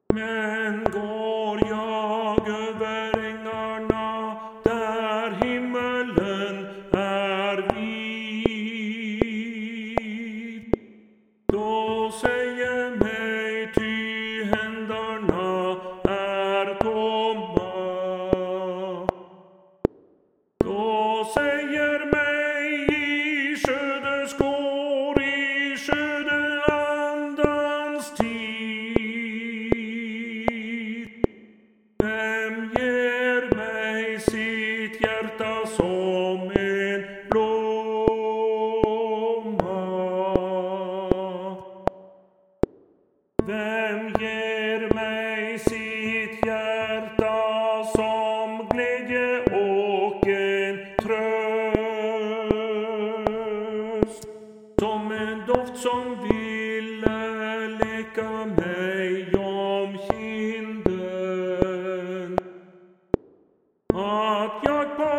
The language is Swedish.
Men går jag över ängarna där himmelen är vid, då säger mig ty händerna är tomma. Då säger mig i skördeskår, i skördeandans tid, vem ger mig sitt hjärta som en blomma? Vem ger mig sitt hjärta som glädje och en tröst, som en doft som ville leka mig om kinden, att jag på